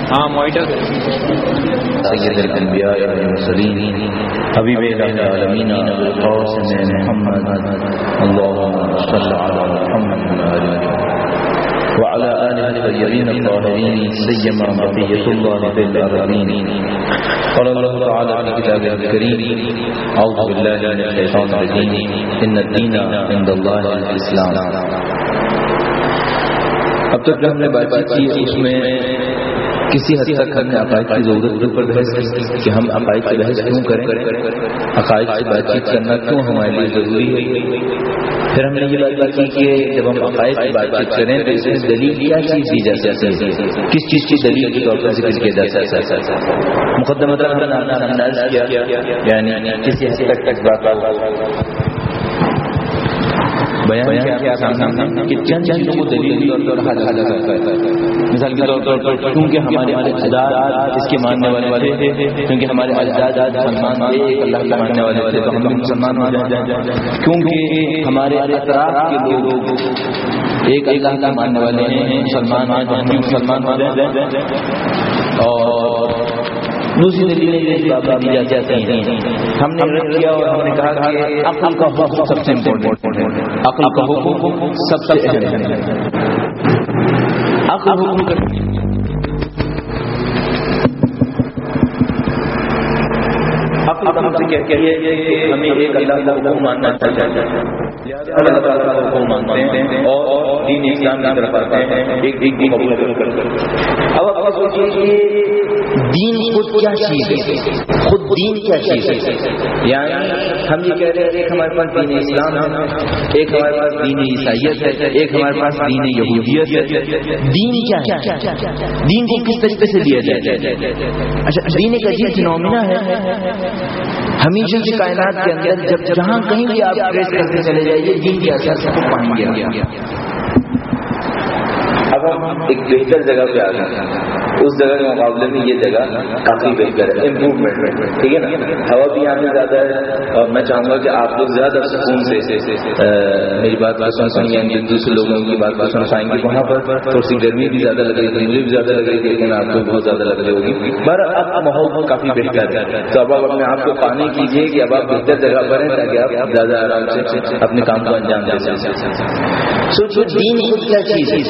سید الانبیاء والمرسلین حبیب العالمین القاسم محمد اللهم صل علی محمد وعلى آله الطيبين الطاهرين سيما بقية الله في الأرضين. قال الله تعالى في كتابه الكريم أعوذ بالله من الشيطان الرجيم إن الدين عند الله الإسلام. اب تک جو ہم نے بات کی اس میں کسی حد تک ہم نے عقائد کی ضرورت پر بحث کی کہ ہم عقائد کی بحث کیوں کریں، عقائد سے بات چیت کرنا کیوں ہمارے لیے ضروری ہے. پھر ہم نے یہ بات کی کہ جب ہم عقائد کی بات چیت کریں تو اس میں دلیل کیا چیز دی جا سکتی ہے، کس چیز کی دلیل کے طور پر ذکر کیا جا سکتا ہے. مقدمۃ ہم نے انداز کیا یعنی کسی حد تک اس بات کا بیان کیا کہ چند چیزوں کو دلیل کے طور پر حل کرتا ہے. مثال کے طور پر کیونکہ ہمارے اجداد اس کے ماننے والے تھے، کیونکہ ہمارے اجداد مسلمان تھے، ایک اللہ کے ماننے والے تھے تو ہم بھی مسلمان ہو جائیں. کیونکہ ہمارے اطراف کے لوگ ایک اللہ کا ماننے والے ہیں، مسلمان ہیں تو ہم بھی مسلمان ہو جائیں. اور دوسری دلیلیں یہ بات دی جاتی ہیں. ہم نے رد کیا اور ہم نے کہا کہ عقل کا حکم سب سے امپورٹنٹ ہے، عقل کا حکم سب سے اہم ہے. عقل حکم عقل ہم سے کہتی ہے کہ ہمیں ایک اللہ کا حکم ماننا چاہیے، اللہ تعالیٰ کا حکم مانتے ہیں اور دین اسلام کی طرف آتے ہیں، ایک دین قبول کرتے ہیں. اب آپ سوچیے کہ دین خود کیا چیز ہے، خود دین کیا چیز ہے. یعنی ہم یہ کہہ رہے ہیں ایک ہمارے پاس دین اسلام ہے، ایک ہمارے پاس دین عیسائیت ہے، ایک ہمارے پاس دین یہودیت ہے. دین کیا ہے؟ دین کو کس طریقے سے دیا جائے؟ اچھا، دین ایک عجیب فینومینا ہے. ہمیشہ کی کائنات کے اندر جب جہاں کہیں بھی آپ ٹریس کرتے چلے جائیے دین کے اثر سے کو پائیں گے. اب ہم ایک بہتر جگہ پہ آ گئے، اس جگہ کے مقابلے میں یہ جگہ کافی بہتر ہے، امپروومنٹ ہے، ٹھیک ہے نا. ہوا بھی یہاں پہ زیادہ ہے اور میں چاہوں گا کہ آپ لوگ زیادہ سکون سے میری بات سن سنیں گے، دوسرے لوگوں کی بات سن پائیں گے. وہاں پر تھوڑی سی گرمی بھی زیادہ لگ رہی تھی، مجھے بھی زیادہ لگ رہی تھی، لیکن آپ کو بہت زیادہ لگ رہی ہوگی. پر اب ماحول کافی بہتر ہے تو اب آپ اپنے آپ کو پانے کیجیے کہ اب آپ بہتر جگہ پر ہیں تاکہ آپ زیادہ آرام سے اپنے کام کو انجام دے سکیں. سوچو دین خود کیا چیز ہے.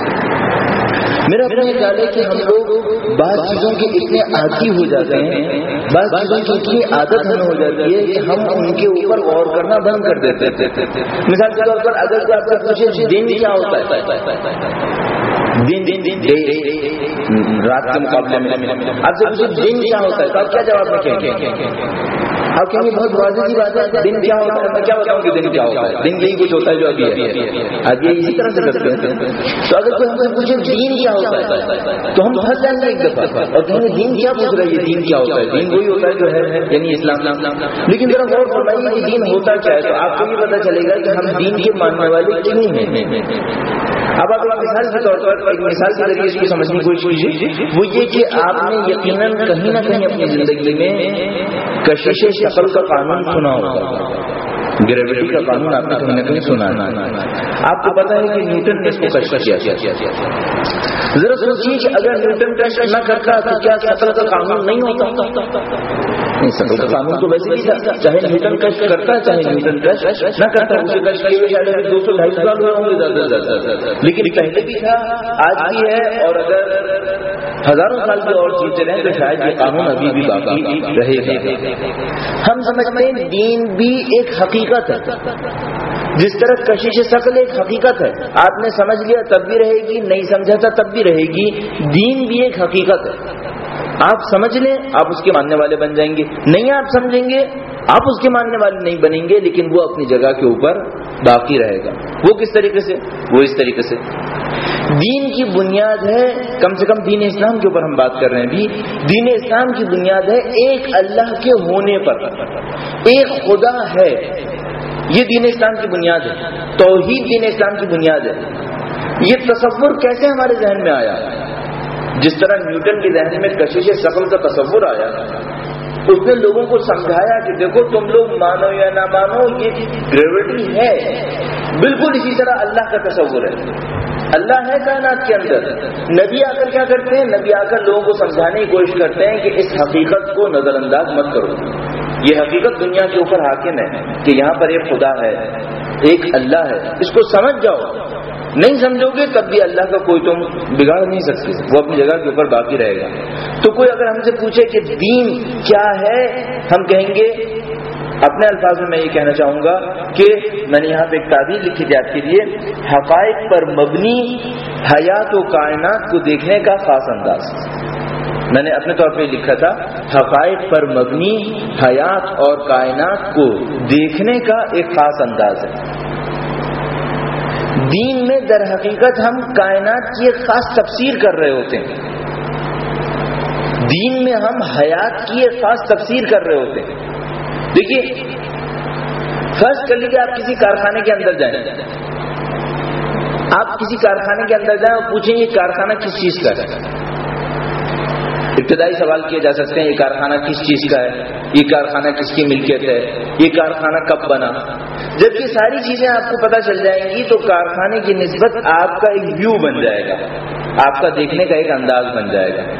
میرا اپنا یہ خیال ہے کہ ہم لوگ بعض چیزوں کے اتنے عادی ہو جاتے ہیں، بعض چیزوں کی اتنی عادت ہمیں ہو جاتی ہے کہ ہم ان کے اوپر غور کرنا بند کر دیتے ہیں. مثال کے طور پر اگر کوئی آپ سے پوچھے دن کیا ہوتا ہے، دن رات کے مقابلے میں آپ سے پوچھے دن کیا ہوتا ہے تو آپ کیا جواب میں کہیں گے؟ آپ کہیں گے بہت واضح سی بات ہے، دن کیا ہوتا ہے. میں کیا بتاؤں کہ دن کیا ہوتا ہے؟ دن یہی کچھ ہوتا ہے جو ابھی ہے. آج یہ اسی طرح سے کرتے ہیں. تو اگر کوئی ہم سے پوچھے دین کیا ہوتا ہے تو ہم پھنس جائیں گے ایک دفعہ اور کہیں گے دین کیا پوچھ رہا ہے، یہ دین کیا ہوتا ہے؟ دین وہی ہوتا ہے جو ہے یعنی اسلام. لیکن ذرا غور فرمائیے کہ دین ہوتا کیا ہے تو آپ کو یہ پتا چلے گا کہ ہم دین کے ماننے والے کیوں ہیں. اب آپ مثال کے طور پر ایک مثال کے ذریعے اس کو سمجھنے کی کوشش کیجیے. وہ یہ کہ آپ نے یقیناً کہیں نہ کہیں اپنی زندگی میں کشش شکل کا قانون سنا ہوگا، گریویٹی کا قانون آپ نے کہیں نہ کہیں سنا ہے. آپ کو پتا ہے کہ نیوٹن نے اس کو کشف کیا. ذرا سوچیے کہ اگر نیوٹن کشف نہ کرتا تو کیا شکل کا قانون نہیں ہوتا؟ شکل کا قانون تو ویسے ہی تھا، چاہے نیوٹن کشف کرتا چاہے نیوٹن کشف نہ کرتا. اسے کشف کیے ہوئے 200-250 سال ہوئے ہوں گے زیادہ، لیکن پہلے بھی تھا، آج بھی ہے، اور اگر ہزاروں سال بھی اور جیتے رہیں تو شاید یہ قانون ابھی بھی باقی رہے گا. ہم سمجھتے ہیں دین بھی ایک حقیقت ہے، جس طرح کشش شکل ایک حقیقت ہے. آپ نے سمجھ لیا تب بھی رہے گی، نہیں سمجھا تھا تب بھی رہے گی. دین بھی ایک حقیقت ہے، آپ سمجھ لیں آپ اس کے ماننے والے بن جائیں گے، نہیں آپ سمجھیں گے آپ اس کے ماننے والے نہیں بنیں گے، لیکن وہ اپنی جگہ کے اوپر باقی رہے گا. وہ کس طریقے سے؟ وہ اس طریقے سے دین کی بنیاد ہے، کم سے کم دین اسلام کے اوپر ہم بات کر رہے ہیں بھی، دین اسلام کی بنیاد ہے ایک اللہ کے ہونے پر، ایک خدا ہے. یہ دین اسلام کی بنیاد ہے، توحید دین اسلام کی بنیاد ہے. یہ تصور کیسے ہمارے ذہن میں آیا؟ جس طرح نیوٹن کے ذہن میں کشش شکل کا تصور آیا، اس نے لوگوں کو سمجھایا کہ دیکھو تم لوگ مانو یا نہ مانو یہ گریویٹی ہے. بالکل اسی طرح اللہ کا تصور ہے. اللہ ہے کائنات کے اندر. نبی آ کر کیا کرتے ہیں؟ نبی آ کر لوگوں کو سمجھانے کی کوشش کرتے ہیں کہ اس حقیقت کو نظر انداز مت کرو. یہ حقیقت دنیا کے اوپر حاکم ہے کہ یہاں پر ایک خدا ہے، ایک اللہ ہے، اس کو سمجھ جاؤ. نہیں سمجھو گے تب بھی اللہ کا کوئی تم بگاڑ نہیں سکتے، وہ اپنی جگہ کے اوپر باقی رہے گا. تو کوئی اگر ہم سے پوچھے کہ دین کیا ہے، ہم کہیں گے، اپنے الفاظ میں یہ کہنا چاہوں گا کہ میں نے یہاں پہ ایک تعبیر لکھی تھی آپ کے لیے، حقائق پر مبنی حیات و کائنات کو دیکھنے کا خاص انداز. میں نے اپنے طور پہ لکھا تھا حقائق پر مبنی حیات اور کائنات کو دیکھنے کا ایک خاص انداز ہے. دین میں در حقیقت ہم کائنات کی ایک خاص تفسیر کر رہے ہوتے ہیں. دین میں ہم حیات کی ایک خاص تفسیر کر رہے ہوتے ہیں. دیکھیے، فرض کر لیجیے آپ کسی کارخانے کے اندر جائیں، آپ کسی کارخانے کے اندر جائیں اور پوچھیں یہ کارخانہ کس چیز کا ہے. ابتدائی سوال کیے جا سکتے ہیں، یہ کارخانہ کس چیز کا ہے، یہ کارخانہ کس کی ملکیت ہے، یہ کارخانہ کب بنا. جب یہ ساری چیزیں آپ کو پتہ چل جائیں گی تو کارخانے کی نسبت آپ کا ایک ویو بن جائے گا، آپ کا دیکھنے کا ایک انداز بن جائے گا.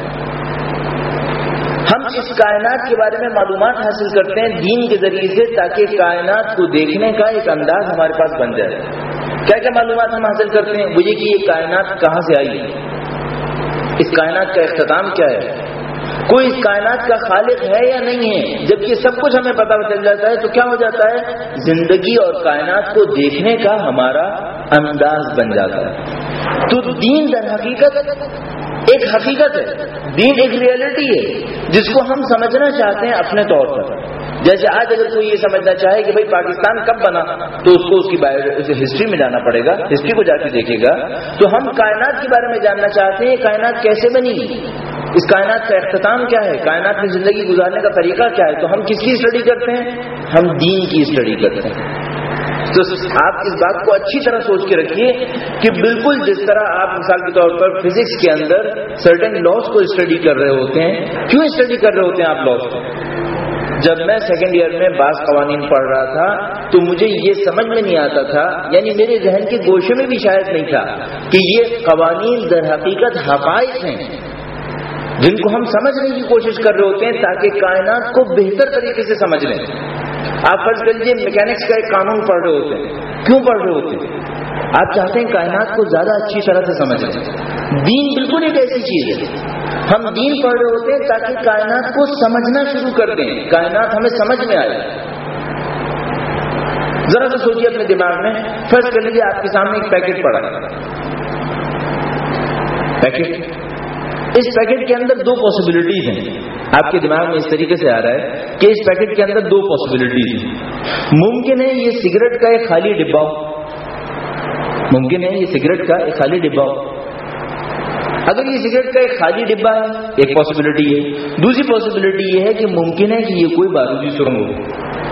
ہم اس کائنات کے بارے میں معلومات حاصل کرتے ہیں دین کے ذریعے سے تاکہ کائنات کو دیکھنے کا ایک انداز ہمارے پاس بن جائے. کیا کیا معلومات ہم حاصل کرتے ہیں؟ مجھے کہ یہ کائنات کہاں سے آئی ہے، اس کائنات کا اختتام کیا ہے، کوئی اس کائنات کا خالق ہے یا نہیں ہے. جب یہ سب کچھ ہمیں پتہ چل جاتا ہے تو کیا ہو جاتا ہے، زندگی اور کائنات کو دیکھنے کا ہمارا انداز بن جاتا ہے. تو دین در حقیقت ایک حقیقت ہے، دین ایک ریئلٹی ہے جس کو ہم سمجھنا چاہتے ہیں اپنے طور پر. جیسے آج اگر کوئی یہ سمجھنا چاہے کہ بھئی پاکستان کب بنا تو اس کو اس کی ہسٹری میں جانا پڑے گا، ہسٹری کو جا کے دیکھے گا. تو ہم کائنات کے بارے میں جاننا چاہتے ہیں کائنات کیسے بنی، اس کائنات کا اختتام کیا ہے، کائنات میں زندگی گزارنے کا طریقہ کیا ہے. تو ہم کس کی اسٹڈی کرتے ہیں؟ ہم دین کی اسٹڈی کرتے ہیں. تو آپ اس بات کو اچھی طرح سوچ کے رکھیے کہ بالکل جس طرح آپ مثال کے طور پر فزکس کے اندر سرٹن لاز کو اسٹڈی کر رہے ہوتے ہیں. کیوں اسٹڈی کر رہے ہوتے ہیں آپ لاز کو؟ جب میں سیکنڈ ایئر میں بعض قوانین پڑھ رہا تھا تو مجھے یہ سمجھ میں نہیں آتا تھا، یعنی میرے ذہن کے گوشے میں بھی شاید نہیں تھا کہ یہ قوانین در حقیقت حقائق ہیں جن کو ہم سمجھنے کی کوشش کر رہے ہوتے ہیں تاکہ کائنات کو بہتر طریقے سے سمجھ لیں. آپ فرض کر لیجیے میکینکس کا ایک قانون پڑھ رہے ہوتے ہیں. کیوں پڑھ رہے ہوتے ہیں؟ آپ چاہتے ہیں کائنات کو زیادہ اچھی طرح سے سمجھ لیں. دین بالکل ایک ایسی چیز ہے، ہم دین پڑھ رہے ہوتے ہیں تاکہ کائنات کو سمجھنا شروع کر دیں، کائنات ہمیں سمجھ میں آئے. ذرا سا سوچیے اپنے دماغ میں، فرض کر لیجیے آپ کے سامنے ایک پیکٹ پڑا ہے. پیکٹ، اس پیکٹ کے اندر دو پاسبلٹیز ہیں. آپ کے دماغ میں اس طریقے سے آ رہا ہے کہ اس پیکٹ کے اندر دو پاسبلٹیز ہیں. ممکن ہے یہ سگریٹ کا ایک خالی ڈبہ ہو، ممکن ہے یہ سگریٹ کا ایک خالی ڈبہ ہو. اگر یہ سگریٹ کا ایک خالی ڈبہ ہے ایک پاسبلٹی ہے. دوسری پاسبلٹی یہ ہے کہ ممکن ہے کہ یہ کوئی بارودی سرنگ ہو،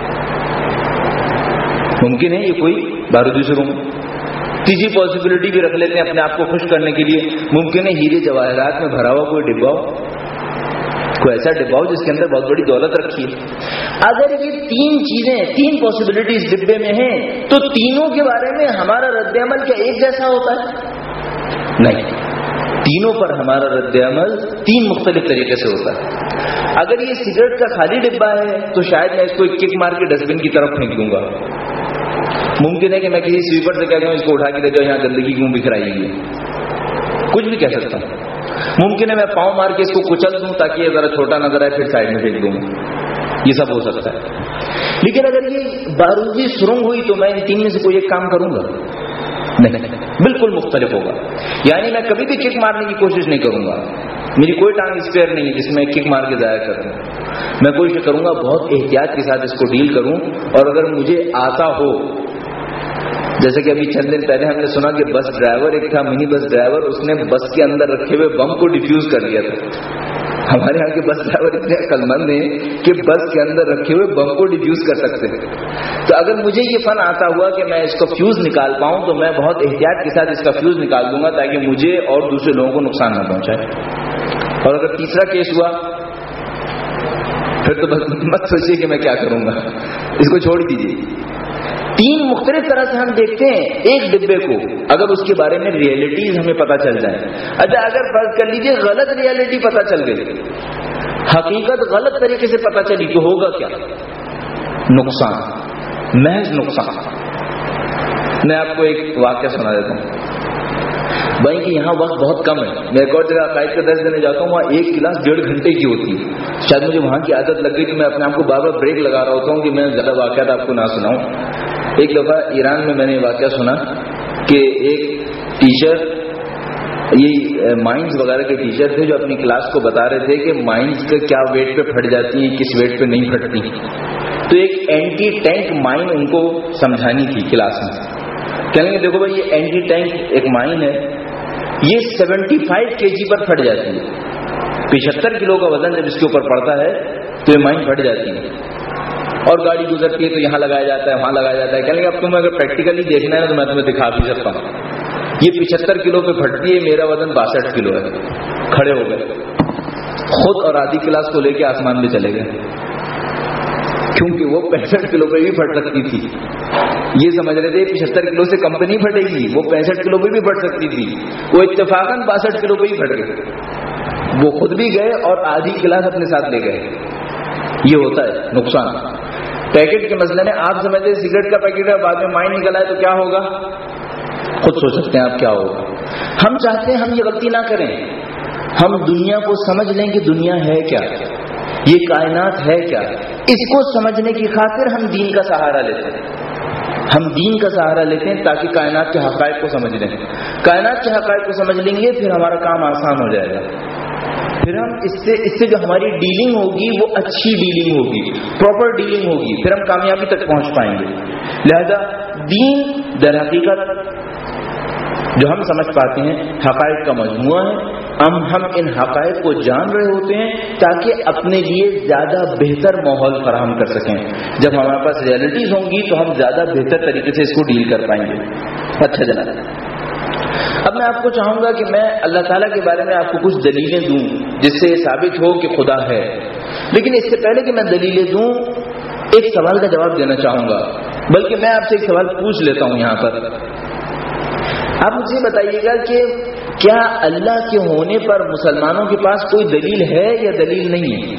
ممکن ہے یہ کوئی بارودی سرنگ ہو. تیسری پاسبلٹی بھی رکھ لیتے ہیں اپنے آپ کو خوش کرنے کے لیے، ممکن ہے ہیرے جواہرات میں بھرا ہوا کوئی ڈبہ ہو، کوئی ایسا ڈبہ ہو جس کے اندر بہت بڑی دولت رکھی ہے. اگر یہ تین چیزیں، تین پاسبلٹیز ڈبے میں ہیں تو تینوں کے بارے میں ہمارا رد عمل کیا ایک جیسا ہوتا ہے؟ نہیں، تینوں پر ہمارا رد عمل تین مختلف طریقے سے ہوتا ہے. اگر یہ سگریٹ کا خالی ڈبہ ہے تو شاید میں اس کو ایک کک مار کے ڈسٹ بن کی طرف پھینک دوں گا. ممکن ہے کہ میں کسی سویپر سے کہہ دوں اس کو اٹھا کے دیکھو یہاں گندگی کیوں بکھرائی ہے، کچھ بھی کہہ سکتا ہوں. ممکن ہے میں پاؤں مار کے اس کو کچل دوں تاکہ یہ ذرا چھوٹا نظر آئے پھر سائڈ میں پھینک دوں. یہ سب ہو سکتا ہے. لیکن اگر یہ بارودی سرنگ ہوئی تو میں ان تین میں سے کوئی ایک کام کروں گا؟ نہیں، بالکل مختلف ہوگا. یعنی میں کبھی بھی کک مارنے کی کوشش نہیں کروں گا، میری کوئی ٹانگ اسپیئر نہیں ہے جس میں کک مار کے ضائع کر دوں. میں کوشش کروں گا بہت احتیاط کے ساتھ اس کو ڈیل کروں. اور اگر مجھے آتا ہو، جیسے کہ ابھی چند دن پہلے ہم نے سنا کہ بس ڈرائیور ایک تھا، منی بس ڈرائیور، اس نے بس کے اندر رکھے ہوئے بم کو ڈیفیوز کر دیا تھا. ہمارے یہاں کے بس ڈرائیور اتنے عقل مند ہیں کہ بس کے اندر رکھے ہوئے بم کو ڈیفیوز کر سکتے ہیں. تو اگر مجھے یہ فن آتا ہوا کہ میں اس کا فیوز نکال پاؤں تو میں بہت احتیاط کے ساتھ اس کا فیوز نکال دوں گا تاکہ مجھے اور دوسرے لوگوں کو نقصان نہ پہنچائے. اور اگر تیسرا کیس ہوا پھر تو بس مت سوچیے کہ میں کیا کروں گا، اس کو چھوڑ دیجیے. تین مختلف طرح سے ہم دیکھتے ہیں ایک ڈبے کو، اگر اس کے بارے میں ریئلٹیز ہمیں پتہ چل جائیں. اچھا اگر فرض کر لیجئے غلط ریئلٹی پتہ چل گئی، حقیقت غلط طریقے سے پتہ چلی، تو ہوگا کیا؟ نقصان، محض نقصان. میں آپ کو ایک واقعہ سنا دیتا ہوں. بھائی کہ یہاں وقت بہت کم ہے، میں ایک اور جگہ عقائد کا درس دینے جاتا ہوں، وہاں ایک کلاس 1.5 گھنٹے کی ہوتی ہے. شاید مجھے وہاں کی عادت لگ گئی تو میں اپنے آپ کو بار بار بریک لگا رہا ہوتا ہوں کہ میں زیادہ واقعات آپ کو نہ سناؤں. ایک دفعہ ایران میں نے واقعہ سنا کہ ایک ٹیچر، یہ مائنز وغیرہ کے ٹیچر تھے، جو اپنی کلاس کو بتا رہے تھے کہ مائنز کا کیا ویٹ پہ پھٹ جاتی ہیں، کس ویٹ پہ نہیں پھٹتی. تو ایک اینٹی ٹینک مائن ان کو سمجھانی تھی کلاس میں. کہیں گے دیکھو بھائی یہ اینٹی ٹینک ایک مائن ہے، یہ 75 kg پر پھٹ جاتی ہے. 75 کلو کا وزن جب اس کے اوپر پڑتا ہے تو یہ مائن پھٹ جاتی ہے. اور گاڑی گزرتی ہے تو یہاں لگایا جاتا ہے، وہاں لگایا جاتا ہے. کہیں گے اب تمہیں اگر پریکٹیکلی دیکھنا ہے تو میں تمہیں دکھا بھی سکتا ہوں. یہ 75 کلو پہ پھٹتی ہے، میرا وزن 62 کلو ہے. کھڑے ہو گئے خود اور آدھی کلاس کو لے کے آسمان میں چلے گئے، کیونکہ وہ 65 کلو پہ بھی پھٹ سکتی تھی. یہ سمجھ رہے تھے 75 کلو سے کم پہ نہیں پھٹے گی، وہ 65 کلو پہ بھی پھٹ سکتی تھی. وہ اتفاقاً 62 کلو پہ ہی پھٹ گئے. وہ خود بھی گئے اور آدھی کلاس اپنے ساتھ لے گئے. یہ ہوتا ہے نقصان. پیکٹ کے مسئلے میں آپ سمجھتے سگریٹ کا پیکٹ ہے، بعد میں مائن نکلا ہے تو کیا ہوگا؟ خود سوچ سکتے ہیں آپ کیا ہوگا. ہم چاہتے ہیں ہم یہ غلطی نہ کریں، ہم دنیا کو سمجھ لیں کہ دنیا ہے کیا، یہ کائنات ہے کیا. اس کو سمجھنے کی خاطر ہم دین کا سہارا لیتے ہیں. ہم دین کا سہارا لیتے ہیں تاکہ کائنات کے حقائق کو سمجھ لیں. کائنات کے حقائق کو سمجھ لیں گے پھر ہمارا کام آسان ہو جائے گا. پھر ہم اس سے جو ہماری ڈیلنگ ہوگی وہ اچھی ڈیلنگ ہوگی، پراپر ڈیلنگ ہوگی، پھر ہم کامیابی تک پہنچ پائیں گے. لہذا دین در حقیقت جو ہم سمجھ پاتے ہیں حقائق کا مجموعہ ہے. ہم ان حقائق کو جان رہے ہوتے ہیں تاکہ اپنے لیے زیادہ بہتر ماحول فراہم کر سکیں. جب ہمارے پاس ریئلٹیز ہوں گی تو ہم زیادہ بہتر طریقے سے اس کو ڈیل کر پائیں گے. اچھا جناب، اب میں آپ کو چاہوں گا کہ میں اللہ تعالیٰ کے بارے میں آپ کو کچھ دلیلیں دوں جس سے یہ ثابت ہو کہ خدا ہے. لیکن اس سے پہلے کہ میں دلیلیں دوں ایک سوال کا جواب دینا چاہوں گا، بلکہ میں آپ سے ایک سوال پوچھ لیتا ہوں یہاں پر. آپ مجھے بتائیے گا کہ کیا اللہ کے ہونے پر مسلمانوں کے پاس کوئی دلیل ہے یا دلیل نہیں ہے؟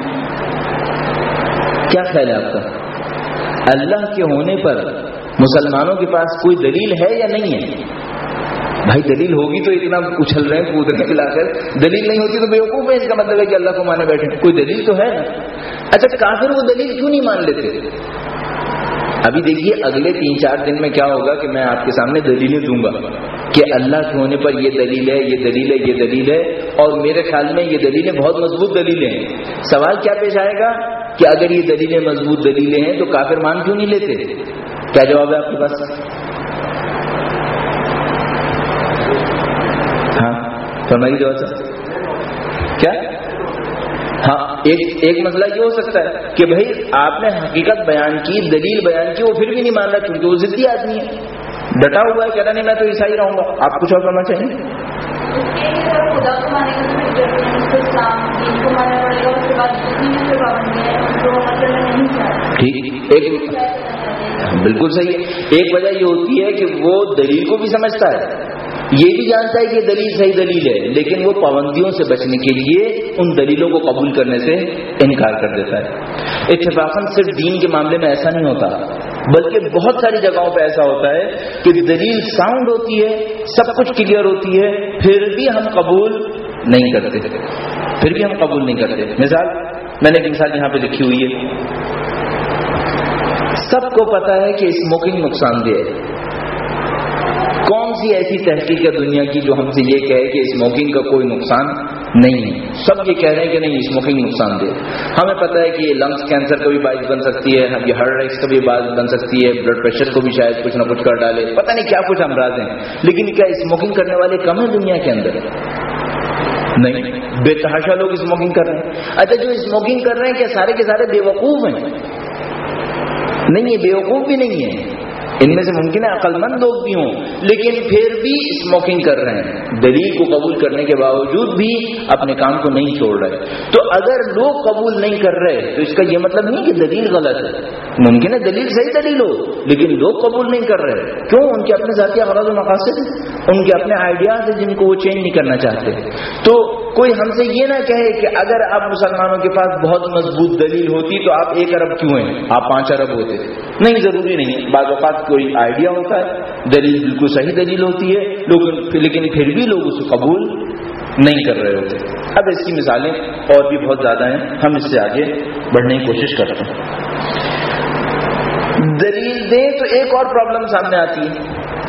کیا خیال ہے آپ کا؟ اللہ کے ہونے پر مسلمانوں کے پاس کوئی دلیل ہے یا نہیں ہے؟ بھائی دلیل ہوگی تو اتنا اچھل رہے ہیں کود رہے کھلا کر، دلیل نہیں ہوتی تو بیوقوف ہے. اس کا مطلب ہے کہ اللہ کو مانے بیٹھے. کوئی دلیل تو ہے نا. اچھا کافر وہ دلیل کیوں نہیں مان لیتے؟ ابھی دیکھیے اگلے 3-4 دن میں کیا ہوگا کہ میں آپ کے سامنے دلیلیں دوں گا کہ اللہ کے ہونے پر یہ دلیل ہے، یہ دلیل ہے، یہ دلیل ہے، اور میرے خیال میں یہ دلیلیں بہت مضبوط دلیلیں ہیں. سوال کیا پیش آئے گا کہ اگر یہ دلیلیں مضبوط دلیلیں ہیں تو کافر مان کیوں نہیں لیتے؟ کیا جواب ہے آپ کے پاس؟ ہاں فرمائیے جواب صاحب. کیا؟ ہاں ایک مسئلہ یہ ہو سکتا ہے کہ بھائی آپ نے حقیقت بیان کی، دلیل بیان کی، وہ پھر بھی نہیں مان رہا کیونکہ وہ ضدی آدمی ہے، ڈٹا ہوا ہے، کہہ رہا نہیں میں تو عیسائی رہوں گا. آپ کچھ اور کرنا چاہیں گے؟ ٹھیک، بالکل صحیح ہے. ایک وجہ یہ ہوتی ہے کہ وہ دلیل کو بھی سمجھتا ہے، یہ بھی جانتا ہے کہ دلیل صحیح دلیل ہے، لیکن وہ پابندیوں سے بچنے کے لیے ان دلیلوں کو قبول کرنے سے انکار کر دیتا ہے. اتفاقاً صرف دین کے معاملے میں ایسا نہیں ہوتا، بلکہ بہت ساری جگہوں پہ ایسا ہوتا ہے کہ دلیل ساؤنڈ ہوتی ہے، سب کچھ کلیئر ہوتی ہے، پھر بھی ہم قبول نہیں کرتے. مثال میں نے ایک مثال یہاں پہ لکھی ہوئی ہے. سب کو پتا ہے کہ اسموکنگ نقصان دہ ہے. کون سی ایسی تحقیق ہے دنیا کی جو ہم سے یہ کہے کہ اسموکنگ کا کوئی نقصان نہیں ہے؟ سب یہ کہہ رہے ہیں کہ نہیں اسموکنگ نقصان دہ. ہمیں پتہ ہے کہ یہ لنگس کینسر کا بھی باعث بن سکتی ہے، یہ ہارٹ اٹیک کا بھی باعث بن سکتی ہے، بلڈ پریشر کو بھی شاید کچھ نہ کچھ کر ڈالے، پتہ نہیں کیا کچھ امراض ہیں. لیکن کیا اسموکنگ کرنے والے کم ہیں دنیا کے اندر؟ نہیں، بے تحاشا لوگ اسموکنگ کر رہے ہیں. اچھا جو اسموکنگ کر رہے ہیں کیا سارے کے سارے بے وقوف ہیں؟ نہیں، یہ بے وقوف بھی نہیں ہے. ان میں سے ممکن ہے عقل مند لوگ بھی ہوں لیکن پھر بھی اسموکنگ کر رہے ہیں، دلیل کو قبول کرنے کے باوجود بھی اپنے کام کو نہیں چھوڑ رہے. تو اگر لوگ قبول نہیں کر رہے تو اس کا یہ مطلب نہیں کہ دلیل غلط ہے. ممکن ہے دلیل صحیح دلیل ہو لیکن لوگ قبول نہیں کر رہے. کیوں؟ ان کے اپنے ذاتی اغراض و مقاصد ہیں، ان کے اپنے آئیڈیاز ہیں جن کو وہ چینج نہیں کرنا چاہتے. تو کوئی ہم سے یہ نہ کہے کہ اگر آپ مسلمانوں کے پاس بہت مضبوط دلیل ہوتی تو آپ 1 ارب کیوں ہیں، آپ 5 ارب ہوتے. نہیں، ضروری نہیں ہے. بعض اوقات کوئی آئیڈیا ہوتا ہے، دلیل بالکل صحیح دلیل ہوتی ہے لیکن پھر بھی لوگ اسے قبول نہیں کر رہے ہوتے. اب اس کی مثالیں اور بھی بہت زیادہ ہیں، ہم اس سے آگے بڑھنے کی کوشش کرتے ہیں. دلیل دیں تو ایک اور پرابلم سامنے آتی ہے.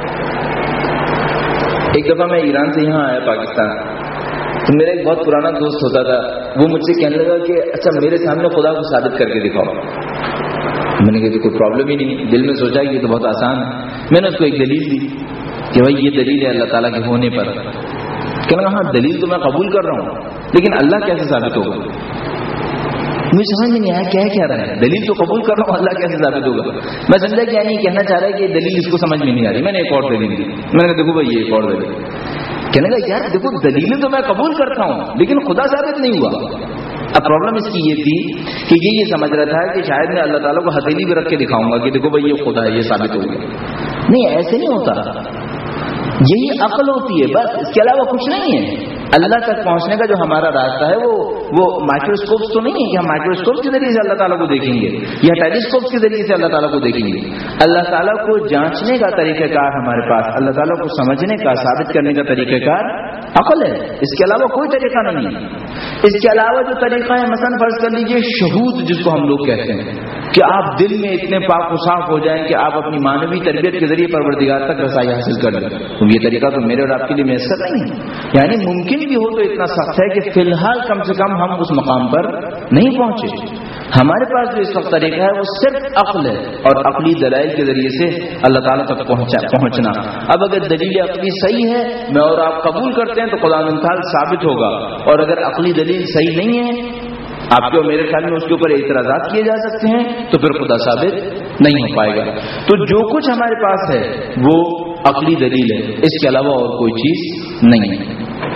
ایک دفعہ میں ایران سے یہاں آیا پاکستان، تو میرا ایک بہت پرانا دوست ہوتا تھا، وہ مجھ سے کہنے لگا کہ اچھا میرے سامنے خدا کو ثابت کر کے دکھاؤ. میں نے کہا کوئی پرابلم ہی نہیں. دل میں سوچا کہ یہ تو بہت آسان ہے. میں نے اس کو ایک دلیل دی کہ بھائی یہ دلیل ہے اللہ تعالیٰ کے ہونے پر. کہنے لگا ہاں دلیل تو میں قبول کر رہا ہوں لیکن اللہ کیسے ثابت ہوگا؟ مجھے سمجھ میں نہیں آیا کیا رہا ہے. دلیل تو قبول کر رہا ہوں، اللہ کیسے ثابت ہوگا؟ میں سمجھا کہ یعنی کہنا چاہ رہا ہے کہ دلیل اس کو سمجھ میں نہیں آ رہی. میں نے ایک اور دلیل دی. میں نے کہا دیکھو بھائی یہ ایک اور دلیل. کہنے لگا یار دیکھو دلیلیں تو میں قبول کرتا ہوں لیکن خدا ثابت نہیں ہوا. اب پرابلم اس کی یہ تھی کہ یہ سمجھ رہا تھا کہ شاید میں اللہ تعالیٰ کو ہتھیلی بھی رکھ کے دکھاؤں گا کہ دیکھو بھائی یہ خدا ہے، یہ ثابت ہو گیا. نہیں، ایسے نہیں ہوتا. یہی عقل ہوتی ہے بس، اس کے علاوہ کچھ نہیں ہے. اللہ تک پہنچنے کا جو ہمارا راستہ ہے وہ مائکروسکوپس تو نہیں ہے کہ ہم مائکروسکوپ کے ذریعے سے اللہ تعالیٰ کو دیکھیں گے یا ٹیلیسکوپ کے ذریعے سے اللہ تعالیٰ کو دیکھیں گے. اللہ تعالیٰ کو جانچنے کا طریقہ کار ہمارے پاس، اللہ تعالیٰ کو سمجھنے کا، ثابت کرنے کا طریقہ کار عقل ہے. اس کے علاوہ کوئی طریقہ نہیں ہے. اس کے علاوہ جو طریقہ ہے مثلا فرض کر لیجئے شہود، جس کو ہم لوگ کہتے ہیں کہ آپ دل میں اتنے پاک و صاف ہو جائیں کہ آپ اپنی مانوی تربیت کے ذریعے پروردگار تک رسائی حاصل کر لیں. تو یہ طریقہ تو میرے اور آپ کے لیے میسر نہیں ہے. یعنی ممکن بھی ہو تو اتنا سخت ہے کہ فی الحال کم سے کم ہم اس مقام پر نہیں پہنچے. ہمارے پاس جو اس وقت طریقہ ہے وہ صرف عقل ہے اور عقلی دلائل کے ذریعے سے اللہ تعالیٰ تک پہنچنا. اب اگر دلیل عقلی صحیح ہے میں اور آپ قبول کرتے ہیں تو خدا تعالیٰ ثابت ہوگا، اور اگر عقلی دلیل صحیح نہیں ہے، آپ کے اور میرے خیال میں اس کے اوپر اعتراضات کیے جا سکتے ہیں، تو پھر خدا ثابت نہیں ہو پائے گا. تو جو کچھ ہمارے پاس ہے وہ عقلی دلیل ہے، اس کے علاوہ اور کوئی چیز نہیں ہے.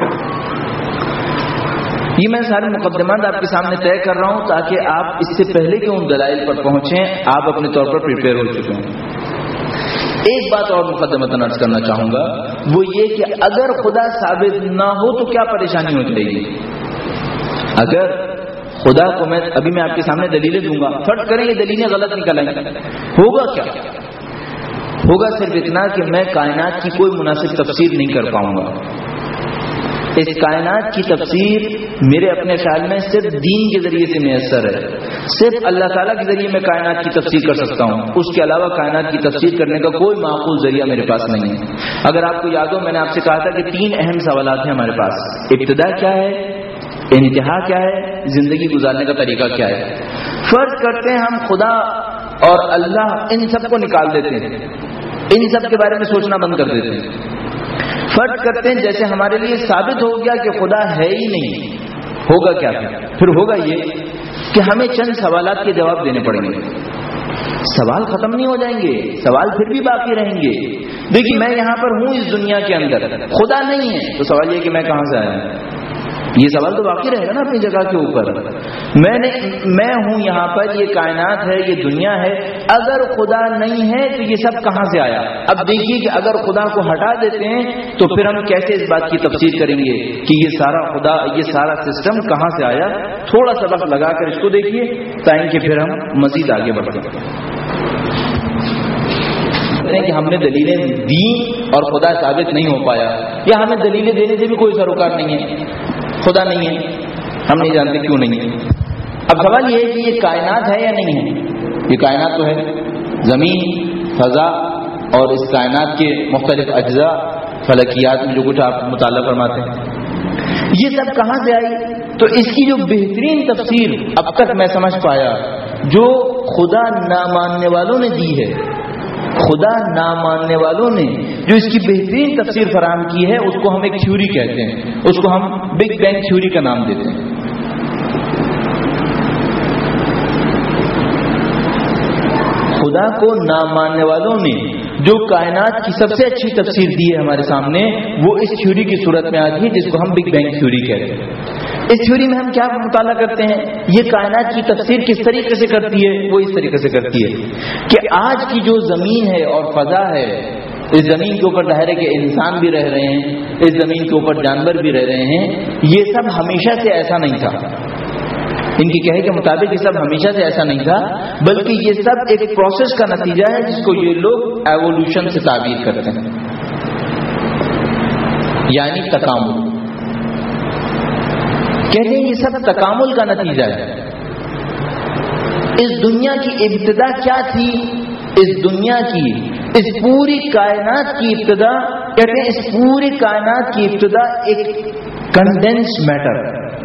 یہ میں سارے مقدمات آپ کے سامنے طے کر رہا ہوں تاکہ آپ اس سے پہلے کہ ان دلائل پر پہنچیں آپ اپنے طور پر پریپیئر ہو چکے ہیں. ایک بات اور مقدمتاً عرض کرنا چاہوں گا، وہ یہ کہ اگر خدا ثابت نہ ہو تو کیا پریشانی ہو جائے گی. اگر خدا کو ابھی میں آپ کے سامنے دلیلیں دوں گا، فرض کریں یہ دلیلیں غلط نکل آئیں، ہوگا کیا؟ ہوگا صرف اتنا کہ میں کائنات کی کوئی مناسب تفسیر نہیں کر پاؤں گا. اس کائنات کی تفسیر میرے اپنے خیال میں صرف دین کے ذریعے سے میسر ہے. صرف اللہ تعالیٰ کے ذریعے میں کائنات کی تفسیر کر سکتا ہوں، اس کے علاوہ کائنات کی تفسیر کرنے کا کوئی معقول ذریعہ میرے پاس نہیں ہے. اگر آپ کو یاد ہو میں نے آپ سے کہا تھا کہ 3 اہم سوالات ہیں ہمارے پاس. ابتدا کیا ہے، انتہا کیا ہے، زندگی گزارنے کا طریقہ کیا ہے. فرض کرتے ہیں ہم خدا اور اللہ ان سب کو نکال دیتے ہیں، ان سب کے بارے میں سوچنا بند کر دیتے ہیں. فرض کرتے ہیں جیسے ہمارے لیے ثابت ہو گیا کہ خدا ہے ہی نہیں. ہوگا کیا؟ پھر ہوگا یہ کہ ہمیں چند سوالات کے جواب دینے پڑیں گے. سوال ختم نہیں ہو جائیں گے، سوال پھر بھی باقی رہیں گے. دیکھیے میں یہاں پر ہوں اس دنیا کے اندر، خدا نہیں ہے تو سوال یہ کہ میں کہاں سے آیا ہوں. یہ سوال تو باقی رہے گا نا اپنی جگہ کے اوپر. میں ہوں یہاں پر، یہ کائنات ہے، یہ دنیا ہے. اگر خدا نہیں ہے تو یہ سب کہاں سے آیا؟ اب دیکھیے کہ اگر خدا کو ہٹا دیتے ہیں تو پھر ہم کیسے اس بات کی تفسیر کریں گے کہ یہ سارا خدا، یہ سارا سسٹم کہاں سے آیا. تھوڑا سا وقت لگا کر اس کو دیکھیے تاکہ پھر ہم مزید آگے بڑھ سکیں. کہ ہم نے دلیلیں دی اور خدا ثابت نہیں ہو پایا، یا ہمیں دلیلیں دینے سے بھی کوئی سروکار نہیں ہے، خدا نہیں ہے، ہم نہیں جانتے کیوں نہیں ہے. اب سوال یہ ہے کہ یہ کائنات ہے یا نہیں ہے. یہ کائنات تو ہے، زمین، فضا اور اس کائنات کے مختلف اجزاء، فلکیات میں جو کچھ آپ مطالعہ فرماتے ہیں، یہ سب کہاں سے آئی؟ تو اس کی جو بہترین تفسیر اب تک میں سمجھ پایا جو خدا نہ ماننے والوں نے دی ہے، خدا نہ ماننے والوں نے جو اس کی بہترین تفسیر فراہم کی ہے، اس کو ہم ایک تھیوری کہتے ہیں، اس کو ہم بگ بینگ تھیوری کا نام دیتے ہیں. خدا کو نہ ماننے والوں نے جو کائنات کی سب سے اچھی تفسیر دی ہے ہمارے سامنے، وہ اس تھیوری کی صورت میں آتی ہے جس کو ہم بگ بینگ تھیوری کہتے ہیں۔ اس تھیوری میں ہم کیا مطالعہ کرتے ہیں، یہ کائنات کی تفسیر کس طریقے سے کرتی ہے؟ وہ اس طریقے سے کرتی ہے کہ آج کی جو زمین ہے اور فضا ہے، اس زمین کے اوپر ظاہر ہے کہ انسان بھی رہ رہے ہیں، اس زمین کے اوپر جانور بھی رہ رہے ہیں، یہ سب ہمیشہ سے ایسا نہیں تھا۔ ان کی کہے کے مطابق یہ سب ہمیشہ سے ایسا نہیں تھا، بلکہ یہ سب ایک پروسیس کا نتیجہ ہے جس کو یہ لوگ ایوولوشن سے تعبیر کرتے ہیں، یعنی تکامل۔ کہتے ہیں یہ سب تکامل کا نتیجہ ہے۔ اس دنیا کی ابتدا کیا تھی؟ اس دنیا کی، اس پوری کائنات کی ابتدا، کہتے ہیں اس پوری کائنات کی ابتدا ایک کنڈینس میٹر،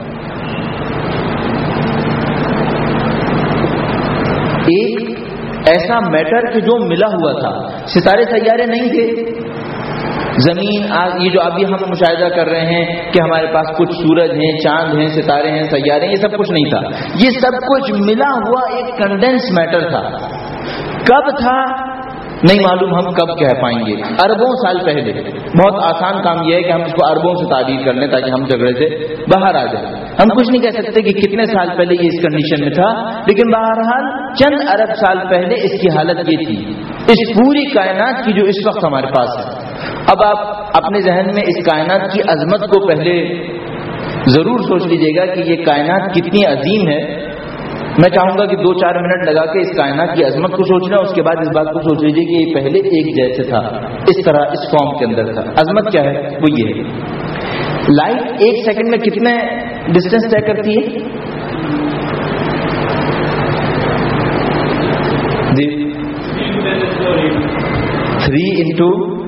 ایک ایسا میٹر کہ جو ملا ہوا تھا۔ ستارے سیارے نہیں تھے، زمین یہ جو ابھی ہم مشاہدہ کر رہے ہیں کہ ہمارے پاس کچھ سورج ہیں، چاند ہیں، ستارے ہیں، سیارے ہیں، یہ سب کچھ نہیں تھا۔ یہ سب کچھ ملا ہوا ایک کنڈینس میٹر تھا۔ کب تھا نہیں معلوم، ہم کب کہہ پائیں گے، اربوں سال پہلے۔ بہت آسان کام یہ ہے کہ ہم اس کو اربوں سے تعبیر کر لیں تاکہ ہم جھگڑے سے باہر آ جائیں۔ ہم کچھ نہیں کہہ سکتے کہ کتنے سال پہلے یہ اس کنڈیشن میں تھا، لیکن بہرحال چند ارب سال پہلے اس کی حالت یہ تھی، اس پوری کائنات کی جو اس وقت ہمارے پاس ہے۔ اب آپ اپنے ذہن میں اس کائنات کی عظمت کو پہلے ضرور سوچ لیجئے گا کہ یہ کائنات کتنی عظیم ہے۔ میں چاہوں گا کہ 2-4 منٹ لگا کے اس کائنات کی عظمت کو سوچنا، اس کے بعد اس بات کو سوچ لیجئے کہ یہ پہلے ایک جیسے تھا، اس طرح اس فارم کے اندر تھا۔ عظمت کیا ہے؟ وہ یہ ہے، لائٹ 1 سیکنڈ میں کتنے ڈسٹینس طے کرتی ہے؟ جی 3 انٹو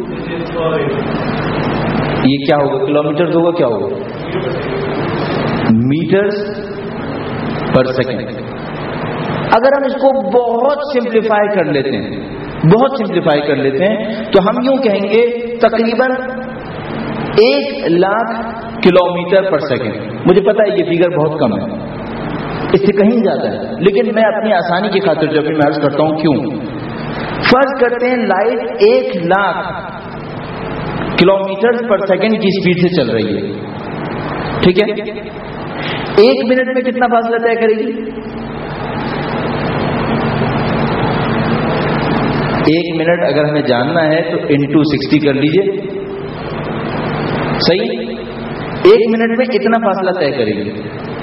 یہ کیا ہوگا؟ کلومیٹر ہوگا، کیا ہوگا؟ Metres per second. اگر ہم اس کو بہت سمپلیفائی کر لیتے ہیں، بہت سمپلیفائی کر لیتے ہیں تو ہم یوں کہیں گے تقریباً 1,00,000 کلومیٹر پر سیکنڈ۔ مجھے پتا ہے یہ فگر بہت کم ہے، اس سے کہیں زیادہ ہے، لیکن میں اپنی آسانی کی خاطر جو بھی میں عرض کرتا ہوں کیوں۔ فرض کرتے ہیں لائٹ 1,00,000 کلومیٹر پر سیکنڈ کی اسپیڈ سے چل رہی ہے، ٹھیک ہے؟ 1 منٹ میں کتنا فاصلہ طے کرے گی؟ 1 منٹ اگر ہمیں جاننا ہے تو انٹو 60 کر لیجئے، صحیح؟ 1 منٹ میں اتنا فاصلہ طے کرے گی۔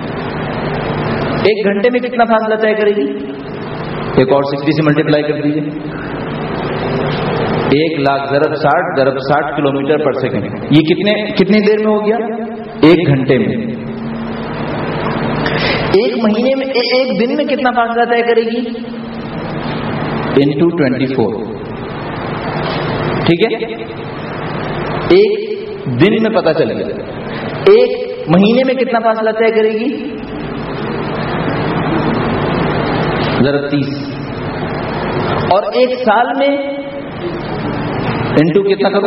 1 گھنٹے میں کتنا فاصلہ طے کرے گی؟ ایک اور 60 سے ملٹیپلائی کر دیجئے، 1,00,000 ضرب 60 کلومیٹر پر سیکنڈ، یہ کتنے دیر میں ہو گیا؟ 1 گھنٹے میں۔ 1 مہینے میں، 1 دن میں کتنا فاصلہ طے کرے گی؟ انٹو 24، ٹھیک ہے؟ 1 دن میں پتا چلے گا۔ 1 مہینے میں کتنا فاصلہ طے کرے گی؟ ضرب 30، اور 1 سال میں انٹو کتنا کرو؟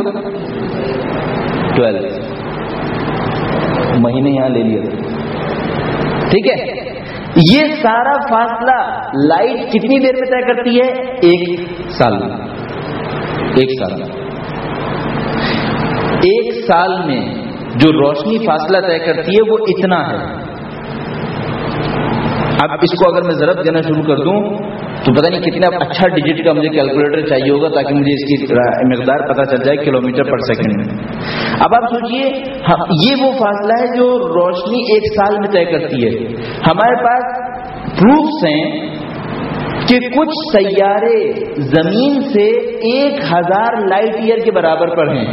12 مہینے یہاں لے لیا، ٹھیک ہے؟ یہ سارا فاصلہ لائٹ کتنی دیر میں طے کرتی ہے؟ 1 سال میں۔ 1 سال میں، 1 سال میں جو روشنی فاصلہ طے کرتی ہے وہ اتنا ہے۔ اب اس کو اگر میں ضرب دینا شروع کر دوں تو پتہ نہیں کتنا اچھا ڈیجٹ کا مجھے کیلکولیٹر چاہیے ہوگا تاکہ مجھے اس کی مقدار پتہ چل جائے کلومیٹر پر سیکنڈ میں۔ اب آپ سوچئے یہ وہ فاصلہ ہے جو روشنی 1 سال میں طے کرتی ہے۔ ہمارے پاس پروفس ہیں کہ کچھ سیارے زمین سے 1000 لائٹ ایئر کے برابر پر ہیں۔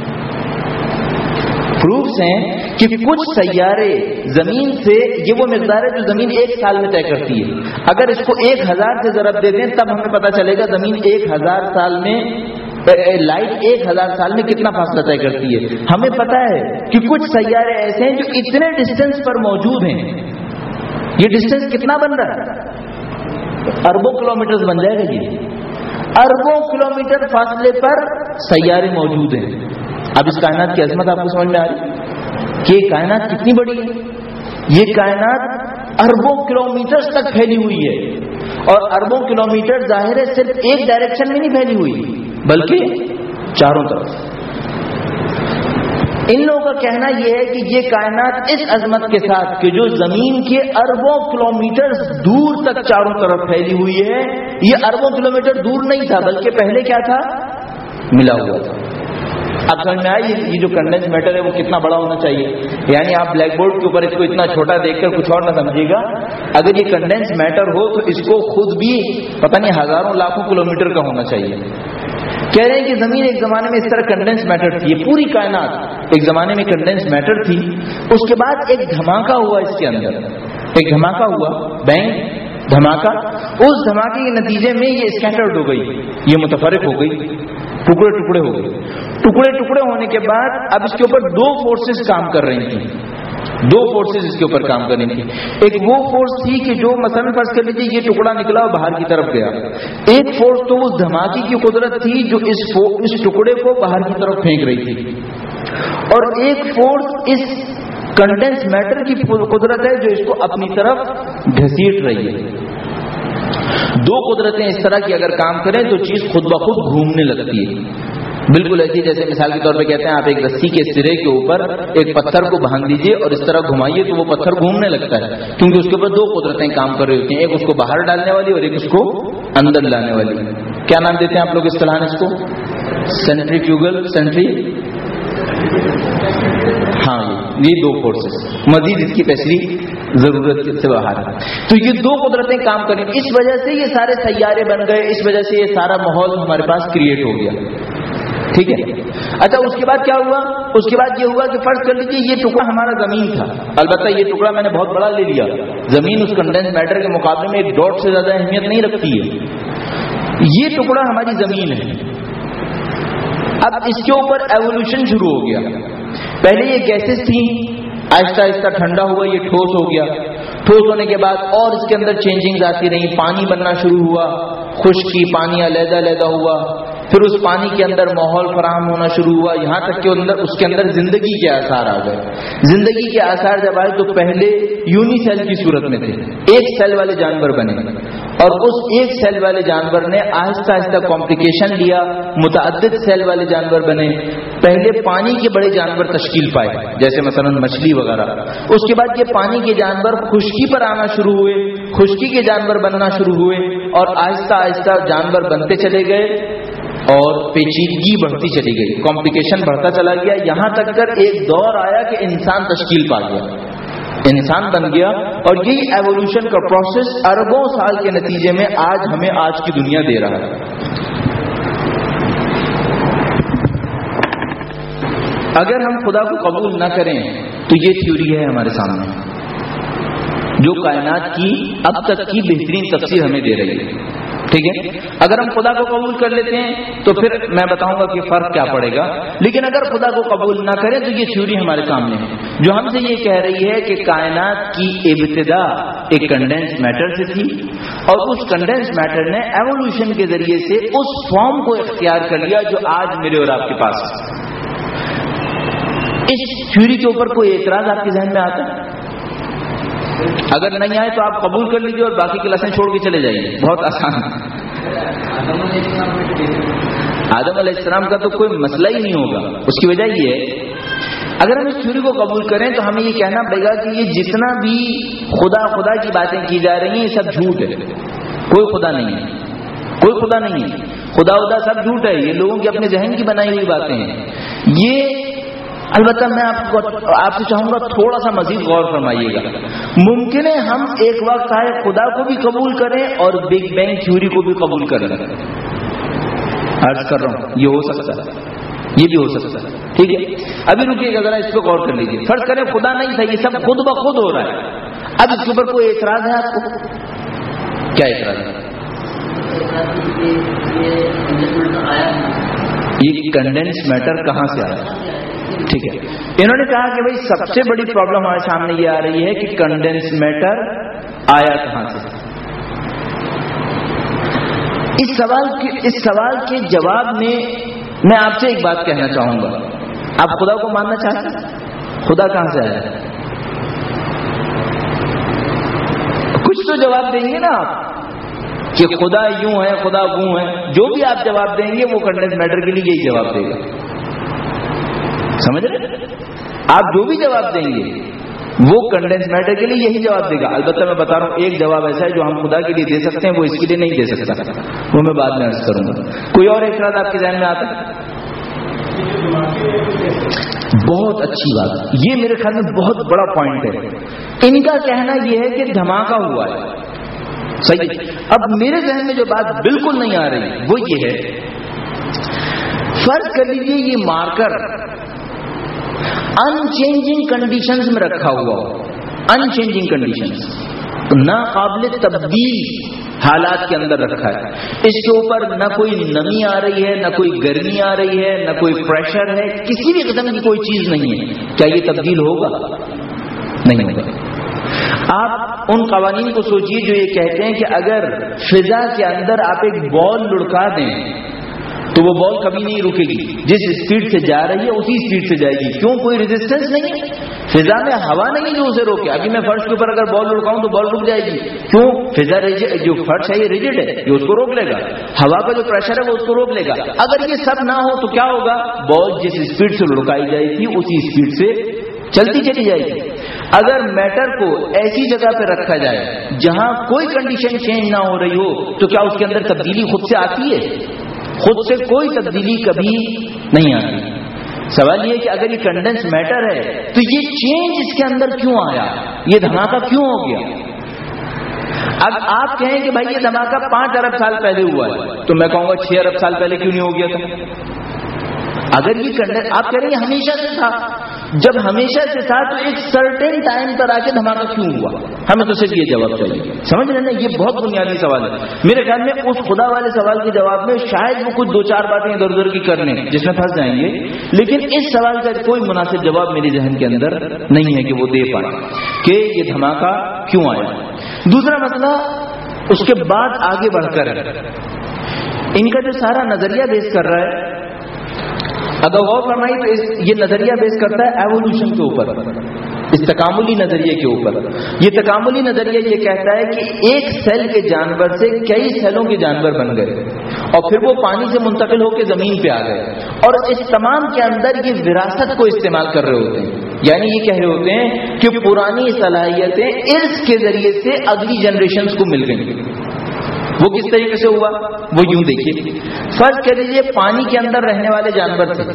پروفس ہیں کہ کچھ سیارے زمین سے، یہ وہ مقدار ہے جو زمین 1 سال میں طے کرتی ہے۔ اگر اس کو 1000 سے ضرب دے دیں تب ہمیں پتہ چلے گا زمین 1000 سال میں، لائٹ 1000 سال میں کتنا فاصلہ طے کرتی ہے۔ ہمیں پتہ ہے کہ کچھ سیارے ایسے ہیں جو اتنے ڈسٹینس پر موجود ہیں۔ یہ ڈسٹینس کتنا بن رہا ہے؟ اربوں کلومیٹر بن جائے گا۔ یہ اربوں کلومیٹر فاصلے پر سیارے موجود ہیں۔ اب اس کائنات کی عظمت آپ کو سمجھ میں آ رہی ہے کہ یہ کائنات کتنی بڑی ہے؟ یہ کائنات اربوں کلومیٹر تک پھیلی ہوئی ہے، اور اربوں کلومیٹر ظاہر ہے صرف ایک ڈائریکشن میں نہیں پھیلی ہوئی، بلکہ چاروں طرف. ان لوگوں کا کہنا یہ ہے کہ یہ کائنات اس عظمت کے ساتھ کہ جو زمین کے اربوں کلومیٹر دور تک چاروں طرف پھیلی ہوئی ہے، یہ اربوں کلومیٹر دور نہیں تھا بلکہ پہلے کیا تھا؟ ملا ہوا تھا. اب سمجھ میں آئی یہ جو کنڈینس میٹر ہے وہ کتنا بڑا ہونا چاہیے. یعنی آپ بلیک بورڈ کے اوپر اس کو اتنا چھوٹا دیکھ کر کچھ اور نہ سمجھیے گا. اگر یہ کنڈینس میٹر ہو تو اس کو خود بھی پتہ نہیں ہزاروں لاکھوں کلومیٹر کا ہونا چاہیے. کہہ رہے ہیں کہ زمین ایک زمانے میں اس طرح کنڈینس میٹر تھی، یہ پوری کائنات ایک زمانے میں کنڈینس میٹر تھی. اس کے بعد ایک دھماکہ ہوا، اس کے اندر ایک دھماکہ ہوا، بینگ دھماکہ. اس دھماکے کے نتیجے میں یہ اسکیٹرڈ ہو گئی، یہ متفرق ہو گئی، ٹکڑے ٹکڑے ہو گئے. ٹکڑے ٹکڑے ہونے کے بعد اب اس کے اوپر دو فورسز کام کر رہی تھیں، دو فورسز اس کے اوپر کام کر رہی تھیں. ایک وہ فورس تھی کہ جو مثلا فرض کر لیجیے یہ ٹکڑا نکلا اور باہر کی طرف گیا. ایک فورس تو اس دھماکے کی قدرت تھی جو اس ٹکڑے کو باہر کی طرف پھینک رہی تھی، اور ایک فورس اس کنڈینس میٹر کی قدرت ہے جو اس کو اپنی طرف گھسیٹ رہی ہے. دو قدرتیں اس طرح کی اگر کام کریں تو چیز خود بخود گھومنے لگتی ہے. بالکل ایسی جیسے مثال کے طور پہ کہتے ہیں آپ ایک رسی کے سرے کے اوپر ایک پتھر کو باندھ دیجئے اور اس طرح گھمائیے تو وہ پتھر گھومنے لگتا ہے، کیونکہ اس کے اوپر دو قدرتیں کام کر رہی ہوتی ہیں، ایک اس کو باہر ڈالنے والی اور ایک اس کو اندر لانے والی. کیا نام دیتے ہیں آپ لوگ اصطلاحاً اس کو؟ سینٹریفیوگل، ہاں یہ دو فورسز. مزید اس کی تشریح ضرورت سے باہر ہے. تو یہ دو قدرتیں کام کریں، اس وجہ سے یہ سارے سیارے بن گئے، اس وجہ سے یہ سارا ماحول ہمارے پاس کریٹ ہو گیا. ٹھیک ہے. اچھا اس کے بعد کیا ہوا؟ اس کے بعد یہ ہوا کہ فرض کر لیجیے یہ ٹکڑا ہمارا زمین تھا. البتہ یہ ٹکڑا میں نے بہت بڑا لے لیا، زمین اس کنڈینس میٹر کے مقابلے میں ایک ڈاٹ سے زیادہ اہمیت نہیں رکھتی ہے. یہ ٹکڑا ہماری زمین ہے. اب اس کے اوپر ایوولوشن شروع ہو گیا. پہلے یہ گیسز تھیں، آہستہ آہستہ ٹھنڈا ہوا، یہ ٹھوس ہو گیا. ٹھوس ہونے کے بعد اور اس کے اندر چینجنگ آتی رہی، پانی بننا شروع ہوا، خشکی، پانی علیحدہ علیحدہ ہوا. پھر اس پانی کے اندر ماحول فراہم ہونا شروع ہوا، یہاں تک کہ اس کے اندر زندگی کے آثار آ گئے. زندگی کے آثار جب آئے تو پہلے یونی سیل کی صورت میں تھے، ایک سیل والے جانور بنے، اور اس ایک سیل والے جانور نے آہستہ آہستہ کمپلیکیشن لیا، متعدد سیل والے جانور بنے. پہلے پانی کے بڑے جانور تشکیل پائے جیسے مثلا مچھلی وغیرہ. اس کے بعد یہ پانی کے جانور خشکی پر آنا شروع ہوئے، خشکی کے جانور بننا شروع ہوئے، اور آہستہ آہستہ جانور بنتے چلے گئے اور پیچیدگی بڑھتی چلی گئی، کمپلیکیشن بڑھتا چلا گیا، یہاں تک کر ایک دور آیا کہ انسان تشکیل پا گیا، انسان بن گیا. اور یہی ایوولوشن کا پروسیس اربوں سال کے نتیجے میں آج ہمیں آج کی دنیا دے رہا ہے. اگر ہم خدا کو قبول نہ کریں تو یہ تھیوری ہے ہمارے سامنے جو کائنات کی اب تک کی بہترین تفسیر ہمیں دے رہی ہے. ٹھیک ہے. اگر ہم خدا کو قبول کر لیتے ہیں تو پھر میں بتاؤں گا کہ فرق کیا پڑے گا. لیکن اگر خدا کو قبول نہ کریں تو یہ تھیوری ہمارے سامنے ہے جو ہم سے یہ کہہ رہی ہے کہ کائنات کی ابتدا ایک کنڈینس میٹر سے تھی، اور اس کنڈینس میٹر نے ایوولوشن کے ذریعے سے اس فارم کو اختیار کر لیا جو آج میرے اور آپ کے پاس ہے. اس تھیوری کے اوپر کوئی اعتراض آپ کے ذہن میں آتا ہے؟ اگر نہیں آئے تو آپ قبول کر لیجیے اور باقی کلاسیں چھوڑ کے چلے جائیے، بہت آسان ہے. آدم علیہ السلام کا تو کوئی مسئلہ ہی نہیں ہوگا. اس کی وجہ یہ ہے اگر ہم اس تھیوری کو قبول کریں تو ہمیں یہ کہنا پڑے گا کہ یہ جتنا بھی خدا کی باتیں کی جا رہی ہیں یہ سب جھوٹ ہے. کوئی خدا نہیں ہے، کوئی خدا نہیں ہے، خدا سب جھوٹ ہے، یہ لوگوں کے اپنے ذہن کی بنائی ہوئی باتیں ہیں. یہ البتہ میں آپ سے چاہوں گا تھوڑا سا مزید غور فرمائیے گا. ممکن ہے ہم ایک وقت آئے خدا کو بھی قبول کریں اور بگ بینگ تھیوری کو بھی قبول کریں. عرض کر رہا ہوں یہ ہو سکتا ہے، یہ بھی ہو سکتا ہے. ٹھیک ہے. ابھی رکیے گا ذرا، اس پہ غور کر لیجیے. فرض کریں خدا نہیں تھا، یہ سب خود بخود ہو رہا ہے. اب اس کے اوپر کوئی اعتراض ہے آپ کو؟ کیا اعتراض ہے؟ یہ کنڈینس میٹر کہاں سے آیا؟ ٹھیک ہے. انہوں نے کہا کہ بھائی سب سے بڑی پرابلم ہمارے سامنے یہ آ رہی ہے کہ کنڈینس میٹر آیا کہاں سے. اس سوال کے جواب میں آپ سے ایک بات کہنا چاہوں گا. آپ خدا کو ماننا چاہتے ہیں؟ خدا کہاں سے آیا؟ کچھ تو جواب دیں گے نا آپ. کہ خدا یوں ہے خدا وہ ہے، جو بھی آپ جواب دیں گے وہ کنڈنس میٹر کے لیے یہی جواب دے گا. سمجھ رہے؟ آپ جو بھی جواب دیں گے وہ کنڈنس میٹر کے لیے یہی جواب دے گا. البتہ میں بتا رہا ہوں ایک جواب ایسا ہے جو ہم خدا کے لیے دے سکتے ہیں، وہ اس کے لیے نہیں دے سکتا، وہ میں بعد میں عرض کروں گا. کوئی اور اعتراض آپ کے ذہن میں آتا ہے؟ بہت اچھی بات، یہ میرے خیال میں بہت بڑا پوائنٹ ہے. ان کا کہنا یہ ہے کہ دھماکہ ہوا ہے. صحیح. اب میرے ذہن میں جو بات بالکل نہیں آ رہی وہ یہ ہے، فرض کر لیجیے یہ مارکر ان چینجنگ کنڈیشنز میں رکھا ہوا ہو، ان چینجنگ کنڈیشنز، ناقابل تبدیل حالات کے اندر رکھا ہے. اس کے اوپر نہ کوئی نمی آ رہی ہے، نہ کوئی گرمی آ رہی ہے، نہ کوئی پریشر ہے، کسی بھی قسم کی کوئی چیز نہیں ہے. کیا یہ تبدیل ہوگا؟ نہیں ہوگا. آپ ان قوانین کو سوچیے جو یہ کہتے ہیں کہ اگر فضا کے اندر آپ ایک بال لڑکا دیں تو وہ بال کبھی نہیں رکے گی، جس اسپیڈ سے جا رہی ہے اسی اسپیڈ سے جائے گی. کیوں؟ کوئی ریزسٹنس نہیں ہے، فضا میں ہوا نہیں جو اسے روکے. ابھی میں فرش کے اوپر اگر بال لڑکاؤں تو بال رک جائے گی. کیوں؟ فضا جو فرش ہے یہ ریجڈ ہے، یہ اس کو روک لے گا. ہوا کا جو پریشر ہے وہ اس کو روک لے گا. اگر یہ سب نہ ہو تو کیا ہوگا؟ بال جس اسپیڈ سے لڑکائی جائے گی اسی اسپیڈ سے چلتی چلی جائے گی. اگر میٹر کو ایسی جگہ پہ رکھا جائے جہاں کوئی کنڈیشن چینج نہ ہو رہی ہو تو کیا اس کے اندر تبدیلی خود سے آتی ہے؟ خود سے کوئی تبدیلی کبھی نہیں آتی. سوال یہ ہے کہ اگر یہ کنڈنس میٹر ہے تو یہ چینج اس کے اندر کیوں آیا؟ یہ دھماکہ کیوں ہو گیا؟ اب آپ کہیں کہ بھائی یہ دھماکہ 5 ارب سال پہلے ہوا ہے تو میں کہوں گا 6 ارب سال پہلے کیوں نہیں ہو گیا تھا؟ اگر یہ کنڈنس آپ کہہ رہے ہیں ہمیشہ سے تھا، جب ہمیشہ سے تھا تو ایک سرٹن ٹائم پر آ کے دھماکہ کیوں ہوا؟ ہمیں تو صرف یہ جواب چاہیے. سمجھ رہے نا؟ یہ بہت بنیادی سوال ہے. میرے خیال میں اس خدا والے سوال کے جواب میں شاید وہ کچھ 2-4 باتیں ادھر ادھر کی کر لیں جس میں پھنس جائیں گے، لیکن اس سوال کا کوئی مناسب جواب میرے ذہن کے اندر نہیں ہے کہ وہ دے پائے کہ یہ دھماکہ کیوں آیا. دوسرا مسئلہ اس کے بعد آگے بڑھ کر ان کا جو سارا نظریہ بیس کر رہا ہے، اگر غور فرمائی تو یہ نظریہ بیس کرتا ہے ایوولوشن کے اوپر، اس تکاملی نظریے کے اوپر. یہ تکاملی نظریہ یہ کہتا ہے کہ ایک سیل کے جانور سے کئی سیلوں کے جانور بن گئے اور پھر وہ پانی سے منتقل ہو کے زمین پہ آ گئے، اور اس تمام کے اندر یہ وراثت کو استعمال کر رہے ہوتے ہیں. یعنی یہ کہہ رہے ہوتے ہیں کہ پرانی صلاحیتیں ارث کے ذریعے سے اگلی جنریشنز کو مل گئی. وہ کس طریقے سے ہوا؟ وہ یوں دیکھیے، فرض کر لیجیے پانی کے اندر رہنے والے جانور تھے.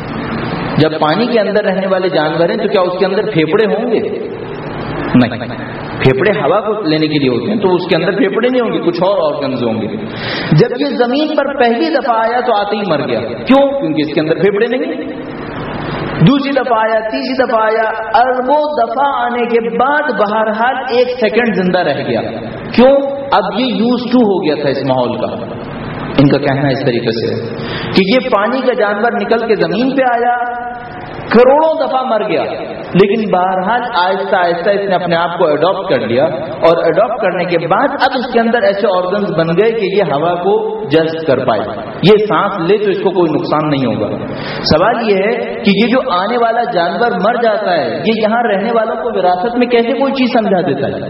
جب پانی کے اندر رہنے والے جانور ہیں تو کیا اس کے اندر پھیپھڑے ہوں گے؟ نہیں. پھیپھڑے ہوا کو لینے کے لیے ہوتے ہیں تو اس کے اندر پھیپھڑے نہیں ہوں گے، کچھ اور آرگنز ہوں گے. جب یہ زمین پر پہلی دفعہ آیا تو آتے ہی مر گیا. کیوں؟ کیونکہ اس کے اندر پھیپھڑے نہیں. دوسری دفعہ آیا، تیسری دفعہ آیا، اربوں دفعہ آنے کے بعد بہرحال 1 سیکنڈ زندہ رہ گیا. کیوں؟ اب یہ یوز ٹو ہو گیا تھا اس ماحول کا. ان کا کہنا اس طریقے سے کہ یہ پانی کا جانور نکل کے زمین پہ آیا، کروڑوں دفعہ مر گیا، لیکن بہرحال آہستہ آہستہ اس نے اپنے آپ کو اڈاپٹ کر لیا، اور اڈاپٹ کرنے کے بعد اب اس کے اندر ایسے آرگنز بن گئے کہ یہ ہوا کو جذب کر پائے. یہ سانس لے تو اس کو کوئی نقصان نہیں ہوگا. سوال یہ ہے کہ یہ جو آنے والا جانور مر جاتا ہے، یہ یہاں رہنے والوں کو وراثت میں کیسے کوئی چیز سمجھا دیتا ہے؟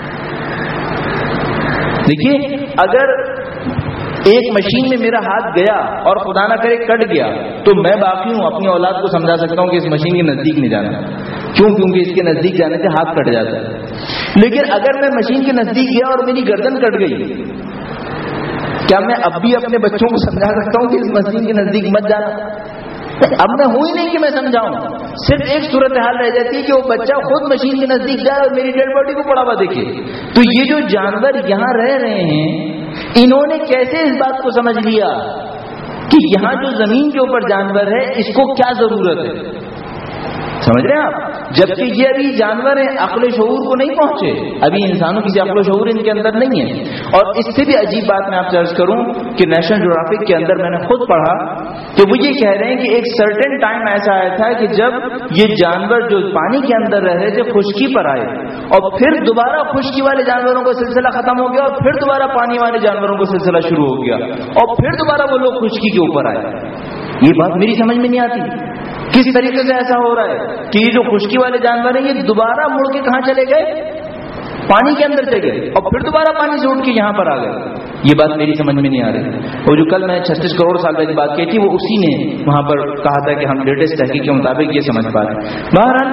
دیکھیے، اگر ایک مشین میں میرا ہاتھ گیا اور خدا نہ کرے کٹ گیا تو میں باقی ہوں اپنی اولاد کو سمجھا سکتا ہوں کہ اس مشین کے نزدیک نہیں جانا. کیوں؟ کیونکہ اس کے نزدیک جانے سے ہاتھ کٹ جاتا ہے. لیکن اگر میں مشین کے نزدیک گیا اور میری گردن کٹ گئی، کیا میں اب بھی اپنے بچوں کو سمجھا سکتا ہوں کہ اس مشین کے نزدیک مت جانا؟ اب میں ہوں ہی نہیں کہ میں سمجھاؤں. صرف ایک صورتحال رہ جاتی ہے کہ وہ بچہ خود مشین کے نزدیک جائے اور میری ڈیڈ باڈی کو پڑا ہوا دیکھے. تو یہ جو جانور یہاں رہ رہے ہیں، انہوں نے کیسے اس بات کو سمجھ لیا کہ یہاں جو زمین کے اوپر جانور ہے اس کو کیا ضرورت ہے؟ سمجھ رہے ہیں آپ؟ جبکہ یہ ابھی جانور ہیں، عقل و شعور کو نہیں پہنچے، ابھی انسانوں کی عقل و شعور ان کے اندر نہیں ہے. اور اس سے بھی عجیب بات میں آپ سے عرض کروں کہ نیشنل جیوگرافک کے اندر میں نے خود پڑھا کہ وہ یہ کہہ رہے ہیں کہ ایک سرٹن ٹائم ایسا آیا تھا کہ جب یہ جانور جو پانی کے اندر رہ رہے تھے خشکی پر آئے، اور پھر دوبارہ خشکی والے جانوروں کا سلسلہ ختم ہو گیا، اور پھر دوبارہ پانی والے جانوروں کا سلسلہ شروع ہو گیا، اور پھر دوبارہ وہ لوگ خشکی کے اوپر آئے. یہ بات میری سمجھ میں نہیں آتی کس طریقے سے ایسا ہو رہا ہے کہ یہ جو خشکی والے جانور ہیں یہ دوبارہ مڑ کے کہاں چلے گئے؟ پانی کے اندر چلے گئے، اور پھر دوبارہ پانی سے اٹھ کے یہاں پر آ گئے. یہ بات میری سمجھ میں نہیں آ رہی. اور جو کل میں 36 کروڑ سال پہلے بات کی تھی وہ اسی نے وہاں پر کہا تھا کہ ہم لیٹسٹ تحقیق کے مطابق یہ سمجھ پا رہے ہیں. بہرحال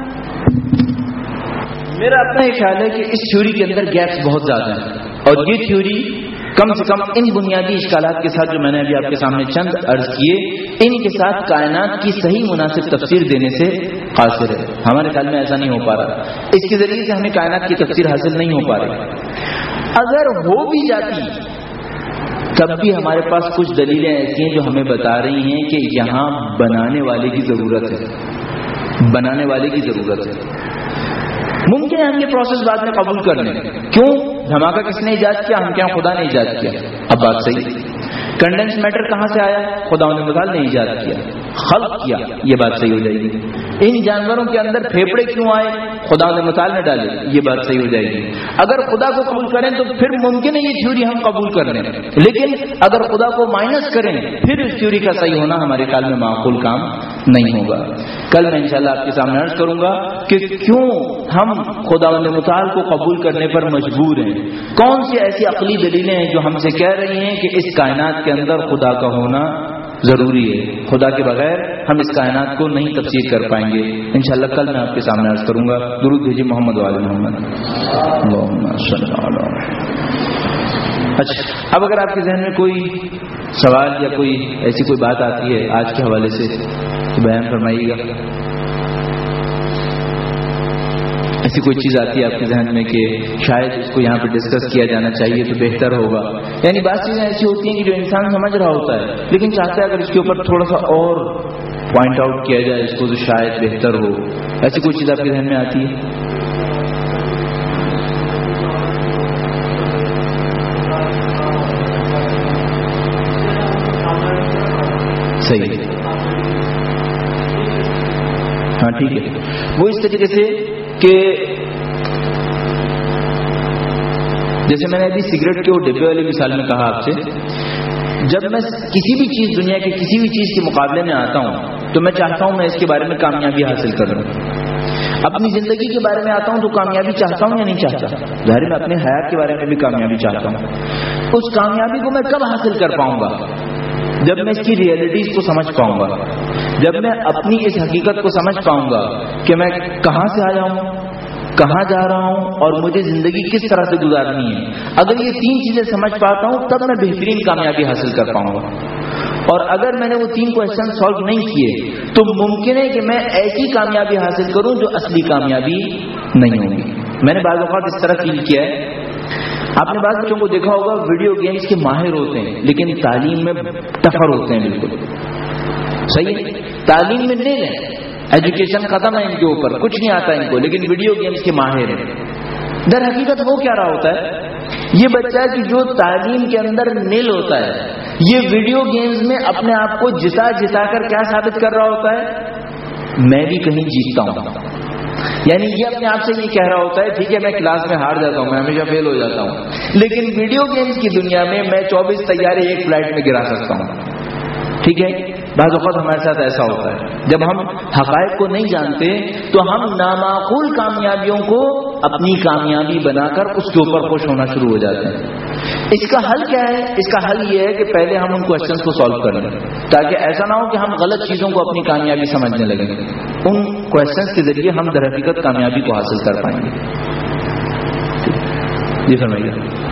میرا اپنا یہ خیال ہے کہ اس تھیوری کے اندر گیپس بہت زیادہ ہیں، اور یہ تھیوری کم سے کم ان بنیادی اشکالات کے ساتھ جو میں نے ابھی آپ کے سامنے چند عرض کیے، ان کے ساتھ کائنات کی صحیح مناسب تفسیر دینے سے قاصر ہے. ہمارے خیال میں ایسا نہیں ہو پا رہا. اس کے ذریعے سے ہمیں کائنات کی تفسیر حاصل نہیں ہو پا رہی. اگر ہو بھی جاتی تب بھی ہمارے پاس کچھ دلیلیں ایسی ہیں جو ہمیں بتا رہی ہیں کہ یہاں بنانے والے کی ضرورت ہے، بنانے والے کی ضرورت ہے. ممکن ہے ہم یہ پروسیس بعد میں قبول کر لیں. کیوں؟ دھماکہ کس نے ایجاد کیا؟ ہم کیا خدا نے ایجاد کیا؟ اب بات صحیح. کنڈنس میٹر کہاں سے آیا؟ خدا متعال نے ایجاد کیا، خلق کیا. یہ بات صحیح ہو جائے گی. ان جانوروں کے اندر پھیپڑے کیوں آئے؟ خدا متعال نے ڈالے. یہ بات صحیح ہو جائے گی. اگر خدا کو قبول کریں تو پھر ممکن ہے یہ تھیوری ہم قبول کر لیں، لیکن اگر خدا کو مائنس کریں پھر اس تھیوری کا صحیح ہونا ہمارے خیال میں معقول کام نہیں ہوگا. کل میں انشاءاللہ آپ کے سامنے عرض کروں گا کہ کیوں ہم خدا متعال کو قبول کرنے پر مجبور ہیں. کون سی ایسی عقلی دلیلیں ہیں جو ہم سے کہہ رہی ہیں کہ اس کائنات کے اندر خدا کا ہونا ضروری ہے. خدا کے بغیر ہم اس کائنات کو نہیں تفسیر کر پائیں گے. انشاءاللہ کل میں آپ کے سامنے عرض کروں گا. درود بھیجیے محمد وعلی محمد. اللہم صلی علی محمد. اچھا، اب اگر آپ کے ذہن میں کوئی سوال یا کوئی ایسی کوئی بات آتی ہے آج کے حوالے سے تو بیان فرمائیے گا. ایسی کوئی چیز آتی ہے آپ کے ذہن میں کہ شاید اس کو یہاں پہ ڈسکس کیا جانا چاہیے تو بہتر ہوگا. یعنی بعض چیزیں ایسی ہوتی ہیں کہ جو انسان سمجھ رہا ہوتا ہے لیکن چاہتا ہے اگر اس کے اوپر تھوڑا سا اور پوائنٹ آؤٹ کیا جائے اس کو تو شاید بہتر ہو. ایسی کوئی چیز آپ کے ذہن میں آتی ہے؟ صحیح. ہاں ٹھیک ہے. وہ اس طریقے سے کہ جیسے میں نے ابھی سگریٹ کے وہ ڈبے والی مثال میں کہا آپ سے، جب میں کسی بھی چیز دنیا کے کسی بھی چیز کے مقابلے میں آتا ہوں تو میں چاہتا ہوں میں اس کے بارے میں کامیابی حاصل کروں. اپنی زندگی کے بارے میں آتا ہوں تو کامیابی چاہتا ہوں یا نہیں چاہتا؟ ظاہر میں اپنے حیات کے بارے میں بھی کامیابی چاہتا ہوں. اس کامیابی کو میں کب حاصل کر پاؤں گا؟ جب میں اس کی ریئلٹیز کو سمجھ پاؤں گا، جب میں اپنی اس حقیقت کو سمجھ پاؤں گا کہ میں کہاں سے آیا ہوں، کہاں جا رہا ہوں اور مجھے زندگی کس طرح سے گزارنی ہے. اگر یہ تین چیزیں سمجھ پاتا ہوں تب میں بہترین کامیابی حاصل کر پاؤں گا. اور اگر میں نے وہ تین کوشچن سالو نہیں کیے تو ممکن ہے کہ میں ایسی کامیابی حاصل کروں جو اصلی کامیابی نہیں ہوگی. میں نے بعض اوقات اس طرح فیل کیا ہے، آپ نے بعض بچوں کو دیکھا ہوگا ویڈیو گیمز کے ماہر ہوتے ہیں لیکن تعلیم میں تفر ہوتے ہیں. بالکل صحیح. تعلیم میں نہیں ہے، ایجوکیشن ختم ہے ان کے اوپر، کچھ نہیں آتا ان کو، لیکن ویڈیو گیمز کے ماہر ہیں. در حقیقت وہ کیا رہا ہوتا ہے؟ یہ بچہ کہ جو تعلیم کے اندر نیل ہوتا ہے یہ ویڈیو گیمز میں اپنے آپ کو جتا جتا کر کیا ثابت کر رہا ہوتا ہے؟ میں بھی کہیں جیتتا ہوں. یعنی یہ اپنے آپ سے یہ کہہ رہا ہوتا ہے ٹھیک ہے میں کلاس میں ہار جاتا ہوں، میں ہمیشہ فیل ہو جاتا ہوں، لیکن ویڈیو گیمز کی دنیا میں 24 طیارے ایک فلائٹ میں گرا سکتا ہوں. ٹھیک ہے. بعض اوقات ہمارے ساتھ ایسا ہوتا ہے جب ہم حقائق کو نہیں جانتے تو ہم نامعقول کامیابیوں کو اپنی کامیابی بنا کر اس کے اوپر خوش ہونا شروع ہو جاتے ہیں. اس کا حل کیا ہے؟ اس کا حل یہ ہے کہ پہلے ہم ان کوشچنس کو سالو کر لیں تاکہ ایسا نہ ہو کہ ہم غلط چیزوں کو اپنی کامیابی سمجھنے لگیں. ان کوشچنس کے ذریعے ہم در حقیقت کامیابی کو حاصل کر پائیں گے. جی فرمائیے.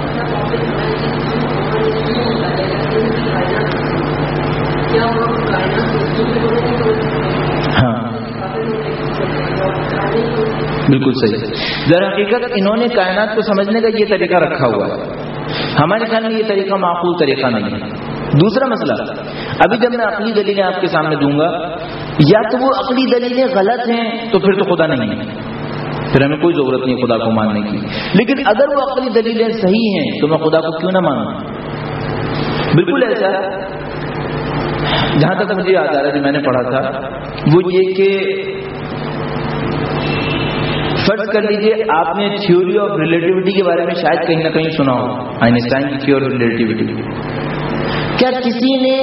ہاں بالکل صحیح. در حقیقت انہوں نے کائنات کو سمجھنے کا یہ طریقہ رکھا ہوا ہے. ہمارے خیال میں یہ طریقہ معقول طریقہ نہیں ہے. دوسرا مسئلہ، ابھی جب میں عقلی دلیلیں آپ کے سامنے دوں گا یا تو وہ عقلی دلیلیں غلط ہیں تو پھر تو خدا نہیں ہے، پھر ہمیں کوئی ضرورت نہیں خدا کو ماننے کی. لیکن اگر وہ عقلی دلیلیں صحیح ہیں تو میں خدا کو کیوں نہ مانوں؟ بالکل ایسا ہے. جہاں تک مجھے یاد آ رہا ہے جو میں نے پڑھا تھا وہ یہ کہ فرض کر لیجئے آپ نے تھیوری آف ریلیٹیوٹی کے بارے میں شاید کہیں نہ کہیں سنا ہو، آئنسٹائن کی تھیوری آف ریلیٹیوٹی. کیا کسی نے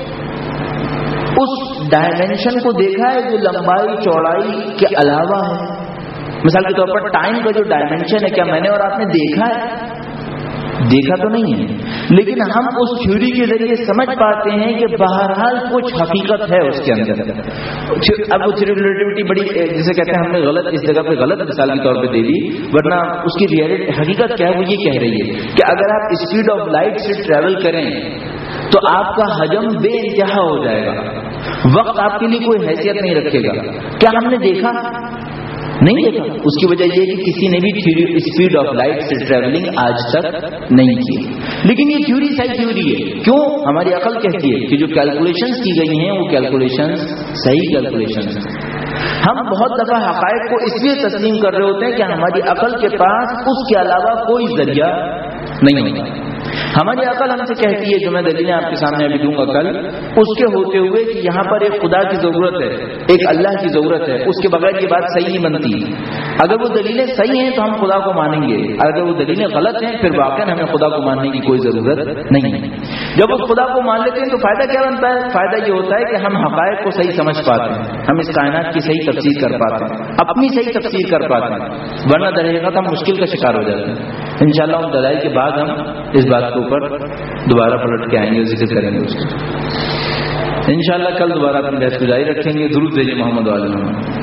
اس ڈائمینشن کو دیکھا ہے جو لمبائی چوڑائی کے علاوہ ہے؟ مثال کے طور پر ٹائم کا جو ڈائمینشن ہے کیا میں نے اور آپ نے دیکھا ہے؟ دیکھا تو نہیں ہے، لیکن ہم اس تھیوری کے ذریعے سمجھ پاتے ہیں کہ بہرحال کچھ حقیقت ہے اس کے اندر. اب وہ ریلیٹیوٹی بڑی جسے کہتے ہیں ہم نے غلط اس جگہ پہ غلط مثال کے طور پہ دے دی، ورنہ اس کی حقیقت کیا ہے وہ یہ کہہ رہی ہے کہ اگر آپ اسپیڈ آف لائٹ سے ٹریول کریں تو آپ کا حجم بے انتہا ہو جائے گا، وقت آپ کے لیے کوئی حیثیت نہیں رکھے گا. کیا ہم نے دیکھا؟ نہیں دیکھا. اس کی وجہ یہ کہ کسی نے بھی اسپیڈ آف لائٹ سے ٹریولنگ آج تک نہیں کی. لیکن یہ تھیوری صحیح تھیوری ہے. کیوں؟ ہماری عقل کہتی ہے کہ جو کیلکولیشنز کی گئی ہیں وہ کیلکولیشنز صحیح کیلکولیشنز ہیں. ہم بہت دفعہ حقائق کو اس لیے تسلیم کر رہے ہوتے ہیں کہ ہماری عقل کے پاس اس کے علاوہ کوئی ذریعہ نہیں ہوتا. ہماری عقل ہم سے کہتی ہے، جو میں دلیلیں آپ کے سامنے ابھی دوں گا کل، اس کے ہوتے ہوئے کہ یہاں پر ایک خدا کی ضرورت ہے، ایک اللہ کی ضرورت ہے، اس کے بغیر یہ بات صحیح نہیں بنتی. اگر وہ دلیلیں صحیح ہیں تو ہم خدا کو مانیں گے، اگر وہ دلیلیں غلط ہیں پھر واقعا ہمیں خدا کو ماننے کی کوئی ضرورت نہیں ہے. جب اس خدا کو مان لیتے ہیں تو فائدہ کیا بنتا ہے؟ فائدہ یہ ہوتا ہے کہ ہم حقائق کو صحیح سمجھ پاتے ہیں، ہم اس کائنات کی صحیح تفسیر کر پاتے ہیں، اپنی صحیح تفسیر کر پاتے ہیں، ورنہ در حقیقت ہم مشکل کا شکار ہو جاتے ہیں. انشاءاللہ ان دلائل کے بعد ہم اس بات کے اوپر دوبارہ پلٹ کے آئیں گے، ذکر کریں گے اس کو انشاءاللہ. کل دوبارہ اپنی بحث کو جاری رکھیں گے. درود بھیجیں محمد علیہ وسلم.